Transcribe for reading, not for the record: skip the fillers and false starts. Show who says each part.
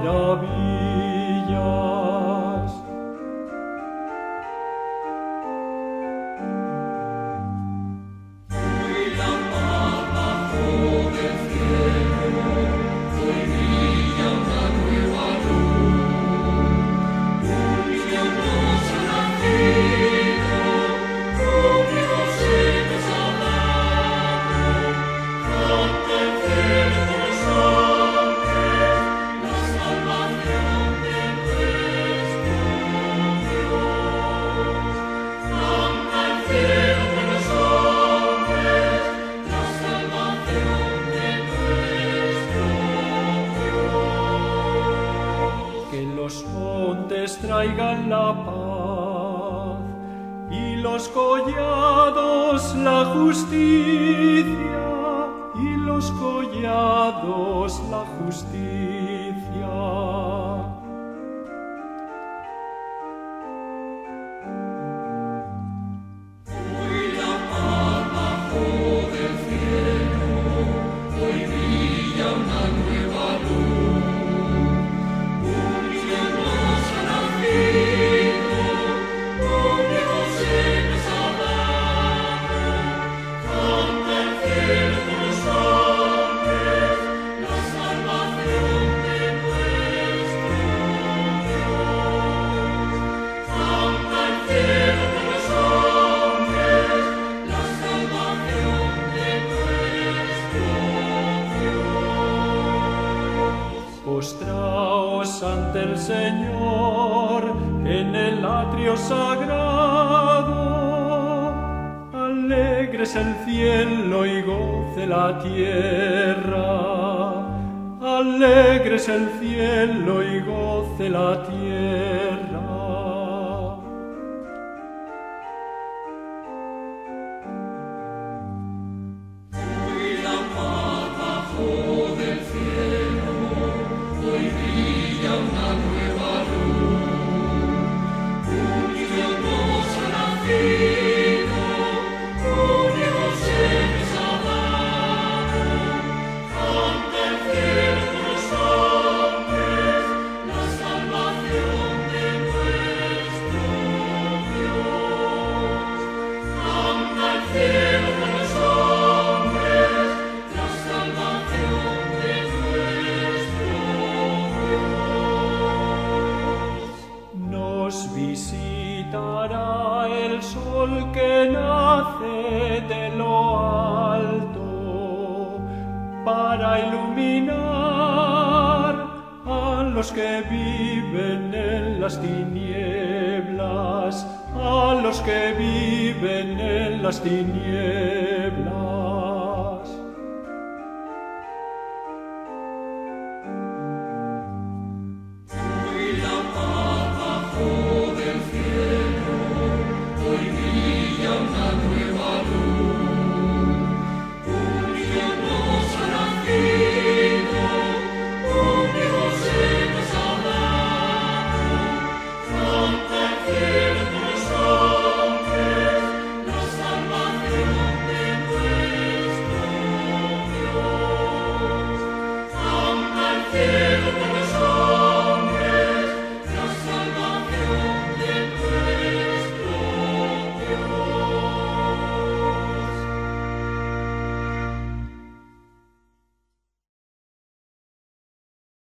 Speaker 1: maravillas.
Speaker 2: Hoy la paz bajó del cielo, hoy brilla una nueva luz. Un niño nos ha nacido, un hijo se nos ha dado. Canta el cielo con los hombres, la salvación de nuestro Dios. Canta el cielo con los hombres, la salvación de nuestro Dios.
Speaker 1: Que los montes traigan la paz y los collados la justicia, y los collados la justicia.
Speaker 2: Hoy la paz bajó del cielo, hoy brilla una nueva luz. Un niño nos ha nacido, un hijo se nos ha dado. Canta el cielo con los hombres, la salvación de nuestro Dios. Canta el cielo con los hombres, la salvación de nuestro Dios.
Speaker 1: Postraos ante el Señor en el atrio sagrado. Alegres el cielo y goce la tierra. Alegres el cielo y goce la tierra.
Speaker 2: Hoy la paz bajó del cielo, hoy brilla una nueva luz. Un niño nos ha nacido, un hijo se nos ha dado. Canta el cielo con los hombres, la salvación de nuestro Dios. Canta el cielo con los hombres, la salvación de nuestro Dios.
Speaker 1: Nos visitará el sol que nace de lo alto para iluminar a los que viven en las tinieblas, a los que viven en las tinieblas.